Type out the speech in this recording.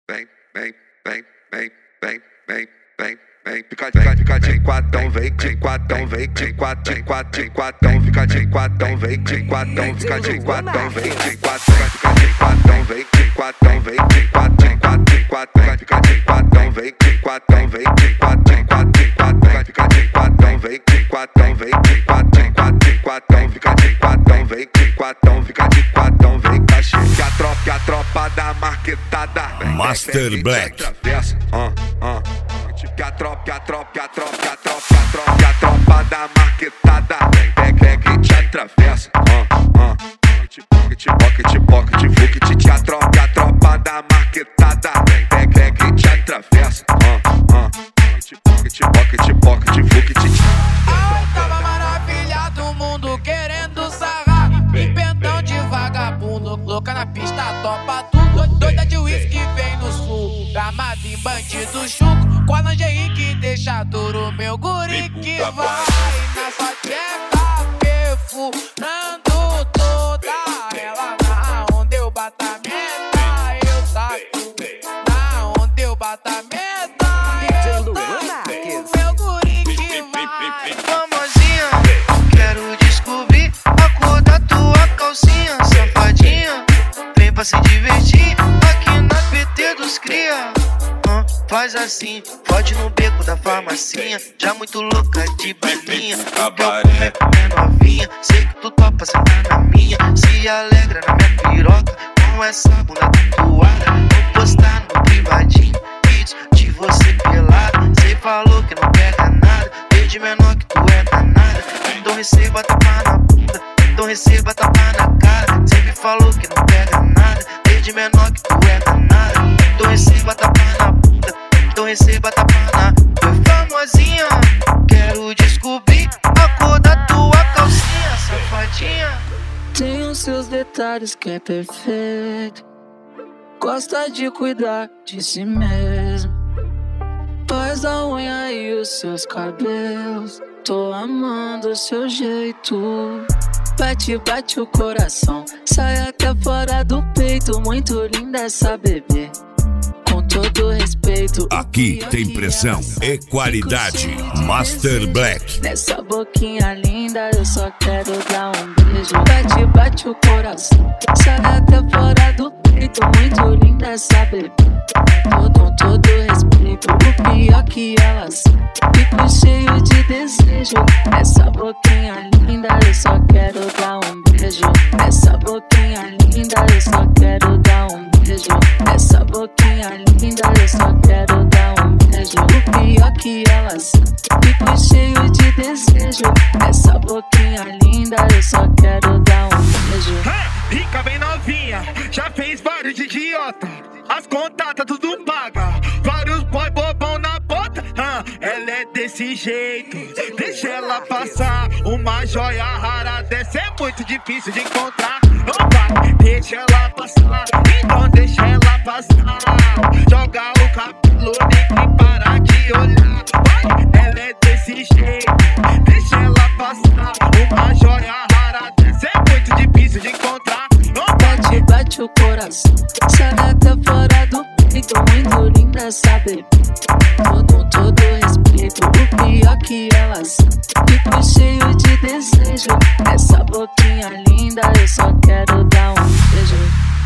Fica de quatão, vem de quatão, vem de quatão, de quatão, de quatão, fica de quatão, vem de quatão, fica de quatão, vem de quatão, fica de quatão, vem de quatão, vem de quatão, de quatão, de quatão, fica de quatão, vem de quatão, vem de quatão, de quatão, de quatão, fica de quatão, vem de quatão, vem de quatão, de quatão, de quatão, fica de quatão, vem de quatão, fica de quatão, vem cachê, que a tropa da marquetada, Master Black. Que a tropa da marquetada que te atravessa. Que a tropa da marquetada que te atravessa. Tava maravilha do mundo querendo sarrar. Empentão de vagabundo, louca na pista, topa tudo. Doida de uísque vem no sul, gramado em bandido chuco. Com a lingerie que deixa duro, meu guri que vai na sua tcheca, perfurando toda ela. Na onde eu bato a meta, eu saco. Na onde eu bato a meta, eu saco. Meu guri que vai. Famosinha, quero descobrir a cor da tua calcinha. Safadinha, vem pra se divertir aqui na PT dos cria. Faz assim, pode no beco da farmacinha. Já muito louca de balinha. Cabaré é novinha, sei que tu topa sentar na minha. Se alegra na minha piroca com essa bunda tatuada. Vou postar no privadinho vídeos de você pelada. Cê falou que não pega nada, desde menor que tu é danada. Então receba tapa na bunda, então receba tapa na cara. Cê me falou que não pega nada, desde menor que tu é danada. Então receba tapa na bunda, então receba tapa na. Foi famosinha, quero descobrir a cor da tua calcinha, safadinha. Tem os seus detalhes que é perfeito. Gosta de cuidar de si mesmo. Faz a unha e os seus cabelos. Tô amando o seu jeito. Bate o coração, sai até fora do peito. Muito linda essa bebê, com todo respeito. Aqui tem pressão e qualidade. Master Black. Nessa boquinha linda eu só quero dar um beijo. Bate o coração, sai até fora do peito. Muito linda essa bebê, com todo respeito. O pior que elas fico cheio de desejo. Nessa boquinha linda eu só quero dar um beijo. Nessa boquinha linda eu só quero dar um beijo. Nessa boquinha linda eu só quero dar um beijo. O pior que elas fico cheio de desejo. Nessa boquinha linda eu só quero dar um beijo. Rica bem novinha, já fez vários de idiota. As contatas tudo paga, vários boy bobão na bota. Ela é desse jeito, deixa ela passar. Uma joia rara dessa é muito difícil de encontrar. Não vai, deixa ela passar, então deixa ela passar. Joga o cabelo, nem para de olhar. Ela é desse jeito, deixa ela passar. Uma joia rara dessa é muito difícil de encontrar. Bate o coração, sai até fora do peito. Muito linda essa bebê, com todo respeito. O pior que elas fico cheio de desejo. Essa boquinha linda eu só quero dar um beijo.